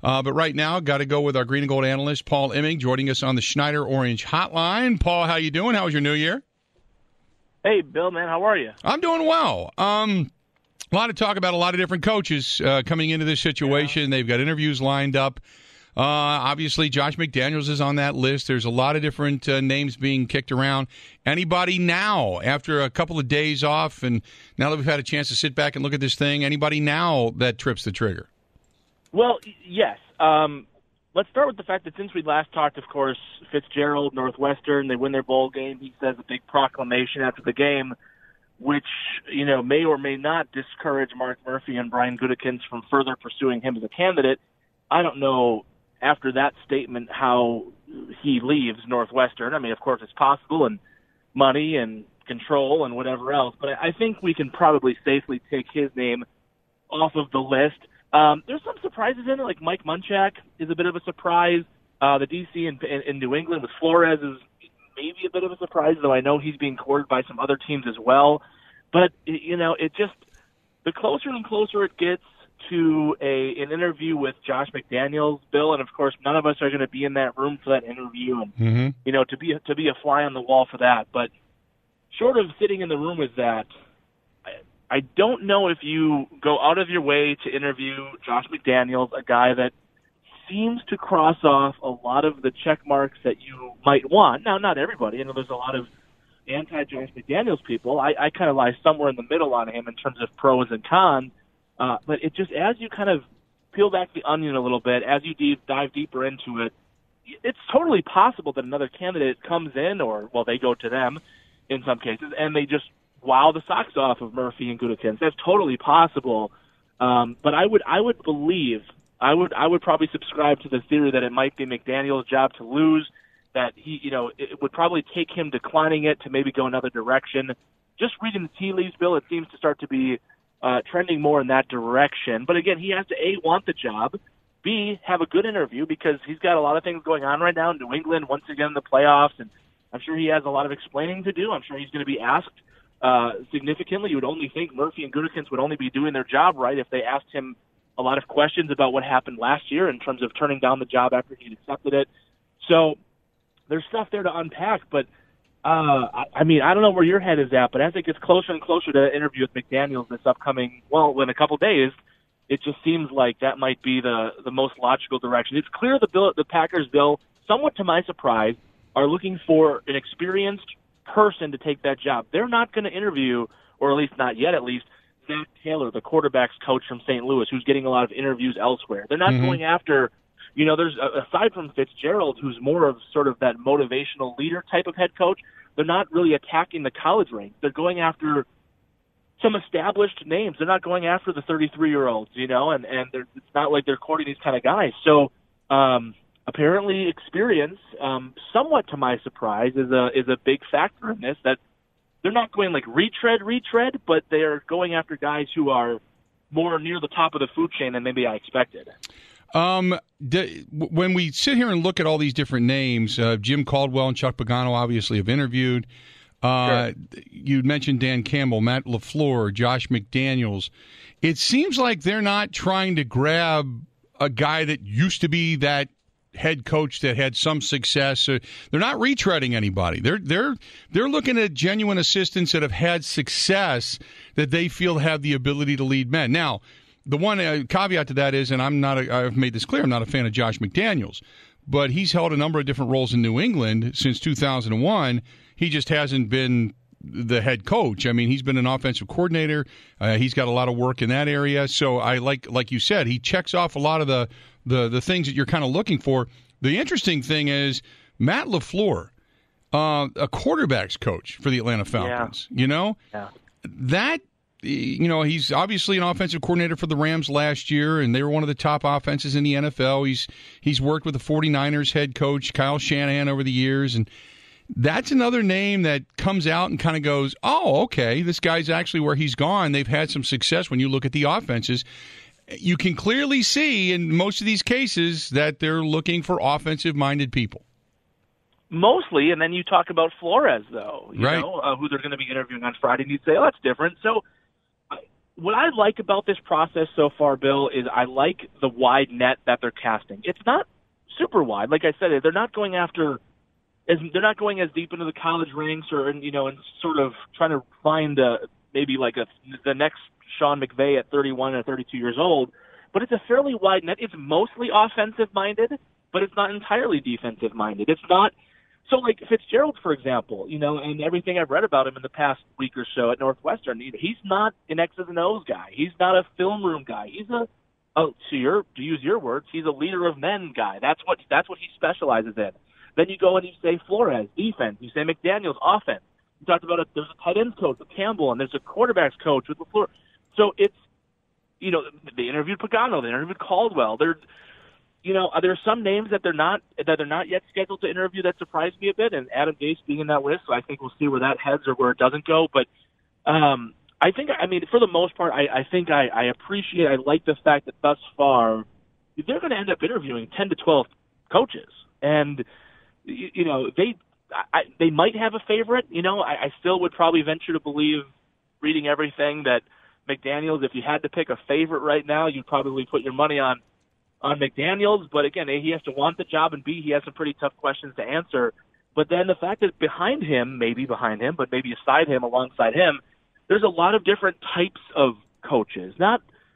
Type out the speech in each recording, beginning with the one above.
But right now, got to go with our green and gold analyst, Paul Imming, joining us on the Schneider Orange Hotline. Paul, how you doing? How was your New Year? Hey, Bill, man, how are you? I'm doing well. A lot of talk about a lot of different coaches coming into this situation. Yeah. They've got interviews lined up. Obviously, Josh McDaniels is on that list. There's a lot of different names being kicked around. Anybody now, after a couple of days off, and now that we've had a chance to sit back and look at this thing, anybody now that trips the trigger? Well, yes. Let's start with the fact that since we last talked, of course, Fitzgerald, Northwestern, they win their bowl game. He says a big proclamation after the game, which, may or may not discourage Mark Murphy and Brian Gutekunst from further pursuing him as a candidate. I don't know after that statement how he leaves Northwestern. I mean, of course, it's possible, and money and control and whatever else, but I think we can probably safely take his name off of the list. There's some surprises in it, like Mike Munchak is a bit of a surprise. The DC in New England with Flores is maybe a bit of a surprise, though I know he's being courted by some other teams as well. But, it just, the closer and closer it gets to an interview with Josh McDaniels, Bill, and of course none of us are going to be in that room for that interview, and to be a fly on the wall for that. But short of sitting in the room with that, I don't know if you go out of your way to interview Josh McDaniels, a guy that seems to cross off a lot of the check marks that you might want. Now, not everybody. I know there's a lot of anti-Josh McDaniels people. I kind of lie somewhere in the middle on him in terms of pros and cons. But it just, as you kind of peel back the onion a little bit, as you dive deeper into it, it's totally possible that another candidate comes in, or, well, they go to them in some cases, and they just wow the socks off of Murphy and Gutekunst. That's totally possible. But I would believe, I would probably subscribe to the theory that it might be McDaniel's job to lose, that he, it would probably take him declining it to maybe go another direction. Just reading the tea leaves, Bill, it seems to start to be trending more in that direction. But again, he has to, A, want the job, B, have a good interview, because he's got a lot of things going on right now in New England, once again in the playoffs, and I'm sure he has a lot of explaining to do. I'm sure he's going to be asked significantly. You would only think Murphy and Gutekunst would only be doing their job right if they asked him a lot of questions about what happened last year in terms of turning down the job after he'd accepted it. So there's stuff there to unpack, but I mean, I don't know where your head is at, but as it gets closer and closer to the interview with McDaniels this upcoming, in a couple days, it just seems like that might be the most logical direction. It's clear the Packers, Bill, somewhat to my surprise, are looking for an experienced person to take that job. They're not going to interview, or at least not yet at least, Zach Taylor, the quarterback's coach from St. Louis, who's getting a lot of interviews elsewhere. They're not going after, there's aside from Fitzgerald, who's more of sort of that motivational leader type of head coach, they're not really attacking the college ranks. They're going after some established names. They're not going after the 33-year-olds, and it's not like they're courting these kind of guys. So apparently experience, somewhat to my surprise, is a big factor in this, that they're not going like retread, but they're going after guys who are more near the top of the food chain than maybe I expected. When we sit here and look at all these different names, Jim Caldwell and Chuck Pagano obviously have interviewed. Sure. You mentioned Dan Campbell, Matt LaFleur, Josh McDaniels. It seems like they're not trying to grab a guy that used to be that head coach that had some success. They're not retreading anybody. They're looking at genuine assistants that have had success that they feel have the ability to lead men. Now, the one caveat to that is, and I've made this clear, I'm not a fan of Josh McDaniels, but he's held a number of different roles in New England since 2001. He just hasn't been the head coach. I mean, he's been an offensive coordinator. He's got a lot of work in that area. So I like you said, he checks off a lot of the things that you're kind of looking for. The interesting thing is Matt LaFleur, a quarterback's coach for the Atlanta Falcons. Yeah. That. He's obviously an offensive coordinator for the Rams last year, and they were one of the top offenses in the NFL. He's worked with the 49ers head coach, Kyle Shanahan, over the years, and that's another name that comes out and kind of goes, oh, okay, this guy's actually where he's gone. They've had some success when you look at the offenses. You can clearly see in most of these cases that they're looking for offensive-minded people. Mostly, and then you talk about Flores, though, who they're going to be interviewing on Friday, and you'd say, oh, that's different. So what I like about this process so far, Bill, is I like the wide net that they're casting. It's not super wide. Like I said, they're not going as deep into the college ranks and sort of trying to find maybe like the next Sean McVay at 31 or 32 years old. But it's a fairly wide net. It's mostly offensive-minded, but it's not entirely defensive-minded. It's not so like Fitzgerald, for example, and everything I've read about him in the past week or so at Northwestern, he's not an X's and O's guy. He's not a film room guy. He's to use your words, he's a leader of men guy. That's what he specializes in. Then you go and you say Flores, defense. You say McDaniels, offense. You talked about there's a tight ends coach with Campbell, and there's a quarterbacks coach with LaFleur. So it's, they interviewed Pagano, they interviewed Caldwell. There's some names that they're not yet scheduled to interview that surprised me a bit, and Adam Gase being in that list. So I think we'll see where that heads or where it doesn't go. But I think, for the most part, I like the fact that thus far they're going to end up interviewing 10 to 12 coaches, and they might have a favorite. I still would probably venture to believe, reading everything, that McDaniels, if you had to pick a favorite right now, you'd probably put your money on McDaniels. But again, A, he has to want the job, and B, he has some pretty tough questions to answer. But then the fact that maybe behind him, but maybe alongside him, there's a lot of different types of coaches. Not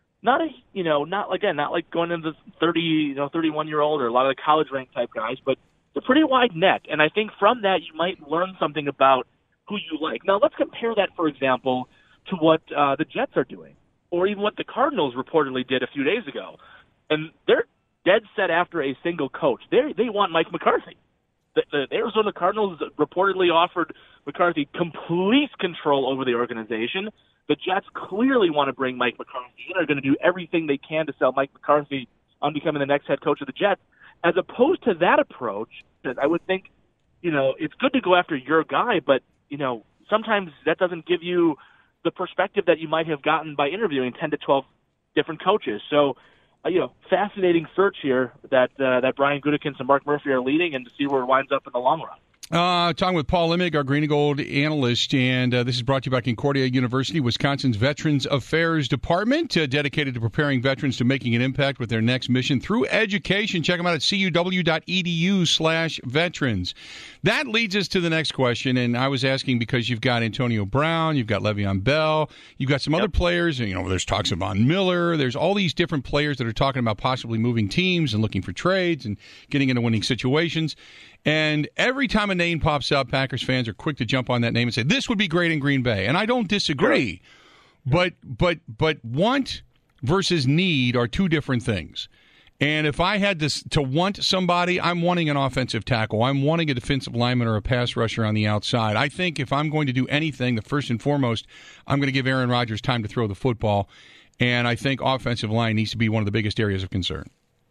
like going into the 31-year-old or a lot of the college ranked type guys, but it's a pretty wide net. And I think from that you might learn something about who you like. Now let's compare that, for example, to what the Jets are doing, or even what the Cardinals reportedly did a few days ago. And they're dead set after a single coach. They want Mike McCarthy. The Arizona Cardinals reportedly offered McCarthy complete control over the organization. The Jets clearly want to bring Mike McCarthy in. They're going to do everything they can to sell Mike McCarthy on becoming the next head coach of the Jets. As opposed to that approach, I would think, it's good to go after your guy, but, sometimes that doesn't give you the perspective that you might have gotten by interviewing 10 to 12 different coaches. So, fascinating search here that Brian Gutekunst and Mark Murphy are leading, and to see where it winds up in the long run. Talking with Paul Imig, our Green and Gold analyst, and this is brought to you by Concordia University, Wisconsin's Veterans Affairs Department, dedicated to preparing veterans to making an impact with their next mission through education. Check them out at cuw.edu/veterans. That leads us to the next question, and I was asking because you've got Antonio Brown, you've got Le'Veon Bell, you've got some other players, and, there's talks of Von Miller, there's all these different players that are talking about possibly moving teams and looking for trades and getting into winning situations. And every time a name pops up, Packers fans are quick to jump on that name and say, this would be great in Green Bay. And I don't disagree. But want versus need are two different things. And if I had to want somebody, I'm wanting an offensive tackle. I'm wanting a defensive lineman or a pass rusher on the outside. I think if I'm going to do anything, the first and foremost, I'm going to give Aaron Rodgers time to throw the football. And I think offensive line needs to be one of the biggest areas of concern.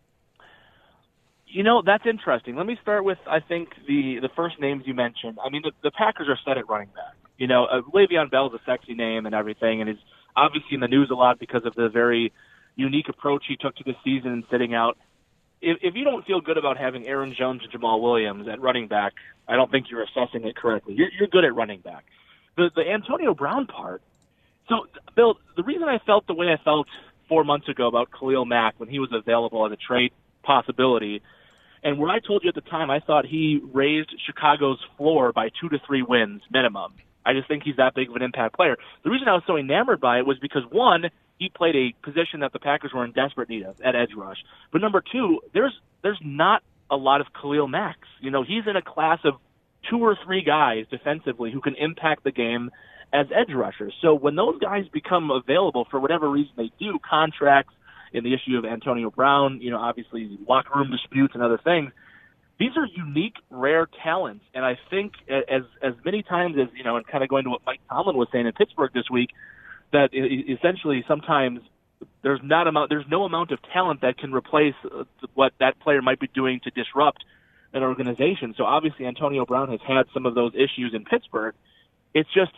That's interesting. Let me start with, I think, the first names you mentioned. The Packers are set at running back. Le'Veon Bell is a sexy name and everything, and is obviously in the news a lot because of the very unique approach he took to the season and sitting out. If you don't feel good about having Aaron Jones and Jamal Williams at running back, I don't think you're assessing it correctly. You're good at running back. The Antonio Brown part. So, Bill, the reason I felt the way I felt 4 months ago about Khalil Mack when he was available as a trade possibility, and where I told you at the time, I thought he raised Chicago's floor by 2 to 3 wins minimum. I just think he's that big of an impact player. The reason I was so enamored by it was because, one, he played a position that the Packers were in desperate need of at edge rush. But number two, there's not a lot of Khalil Macks. He's in a class of 2 or 3 guys defensively who can impact the game as edge rushers. So when those guys become available for whatever reason they do, contracts, in the issue of Antonio Brown, obviously locker room disputes and other things. These are unique, rare talents, and I think as many times as and kind of going to what Mike Tomlin was saying in Pittsburgh this week, that essentially sometimes there's no amount of talent that can replace what that player might be doing to disrupt an organization. So obviously Antonio Brown has had some of those issues in Pittsburgh. It's just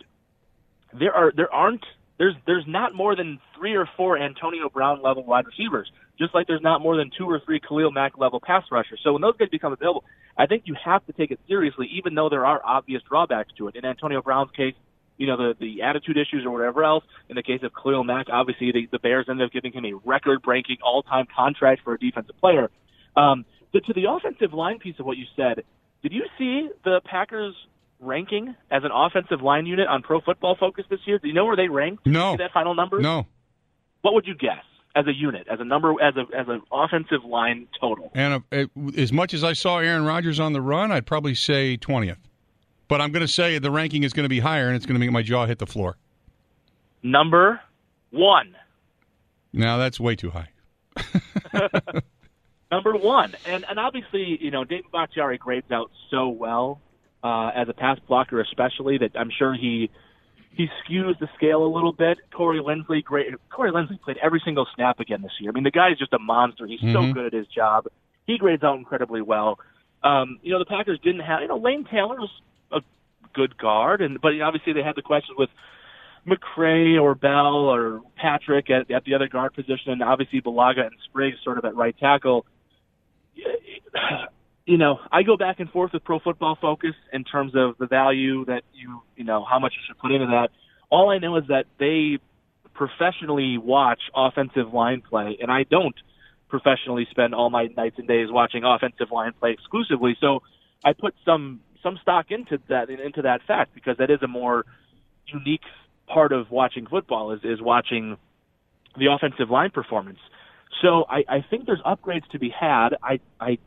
there's not more than 3 or 4 Antonio Brown level wide receivers, just like there's not more than 2 or 3 Khalil Mack level pass rushers. So when those guys become available, I think you have to take it seriously, even though there are obvious drawbacks to it. In Antonio Brown's case, the attitude issues or whatever else. In the case of Khalil Mack, obviously the Bears ended up giving him a record-breaking all-time contract for a defensive player. To the offensive line piece of what you said, did you see the Packers ranking as an offensive line unit on Pro Football Focus this year? Do you know where they ranked? No. Did you see that final number? No. What would you guess as a unit, as a number, as an offensive line total? And as much as I saw Aaron Rodgers on the run, I'd probably say 20th. But I'm going to say the ranking is going to be higher, and it's going to make my jaw hit the floor. Number 1. Now that's way too high. Number 1. And obviously, David Bakhtiari grades out so well as a pass blocker especially that I'm sure he skews the scale a little bit. Corey Linsley played every single snap again this year. I mean, the guy is just a monster. He's so good at his job. He grades out incredibly well. The Packers didn't have, Lane Taylor's a good guard, but obviously they had the questions with McCray or Bell or Patrick at the other guard position, and obviously Balaga and Spriggs sort of at right tackle. I go back and forth with Pro Football Focus in terms of the value that how much you should put into that. All I know is that they professionally watch offensive line play, and I don't professionally spend all my nights and days watching offensive line play exclusively. So I put some stock into that fact, because that is a more unique part of watching football is watching the offensive line performance. So I think there's upgrades to be had. I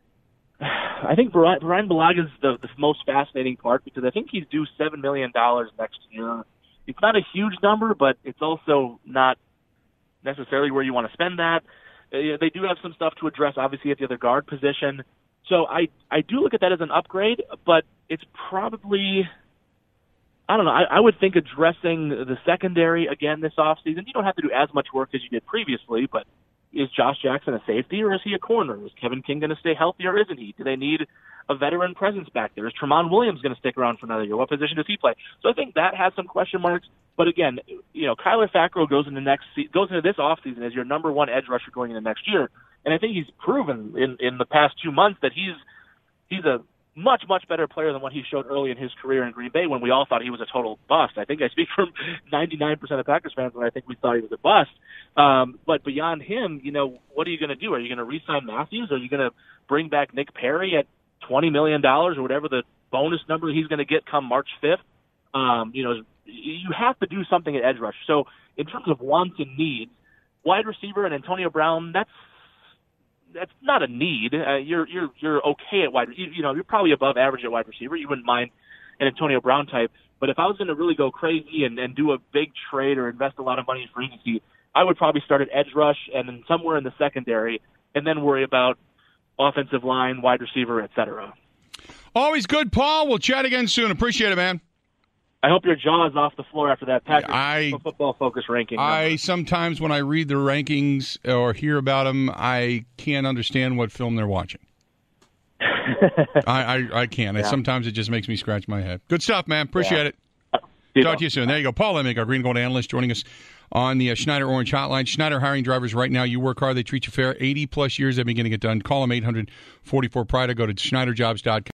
think Brian Balaga is the most fascinating part, because I think he's due $7 million next year. It's not a huge number, but it's also not necessarily where you want to spend that. They do have some stuff to address, obviously, at the other guard position. So I do look at that as an upgrade, but it's probably, I don't know, I would think addressing the secondary again this offseason. You don't have to do as much work as you did previously, but is Josh Jackson a safety or is he a corner? Is Kevin King going to stay healthy or isn't he? Do they need a veteran presence back there? Is Tramon Williams going to stick around for another year? What position does he play? So I think that has some question marks. But again, Kyler Fackrell goes into this offseason as your number 1 edge rusher going into next year. And I think he's proven in the past 2 months that he's a much, much better player than what he showed early in his career in Green Bay when we all thought he was a total bust. I think I speak from 99% of Packers fans when I think we thought he was a bust. But beyond him, what are you going to do? Are you going to re-sign Matthews? Are you going to bring back Nick Perry at $20 million or whatever the bonus number he's going to get come March 5th? You have to do something at edge rush. So in terms of wants and needs, wide receiver and Antonio Brown, that's not a need. You're okay at wide. You're probably above average at wide receiver. You wouldn't mind an Antonio Brown type. But if I was going to really go crazy and do a big trade or invest a lot of money in free agency, I would probably start at edge rush and then somewhere in the secondary, and then worry about offensive line, wide receiver, etc. Always good, Paul. We'll chat again soon. Appreciate it, man. I hope your jaw is off the floor after that Packers Football Focus ranking. Sometimes when I read the rankings or hear about them, I can't understand what film they're watching. I can't. Yeah. Sometimes it just makes me scratch my head. Good stuff, man. Appreciate it. Talk to you soon. There you go. Paul Lemig, our green and gold analyst, joining us on the Schneider Orange Hotline. Schneider hiring drivers right now. You work hard. They treat you fair. 80-plus years they've been getting it done. Call them 844-PRIDE. Go to SchneiderJobs.com.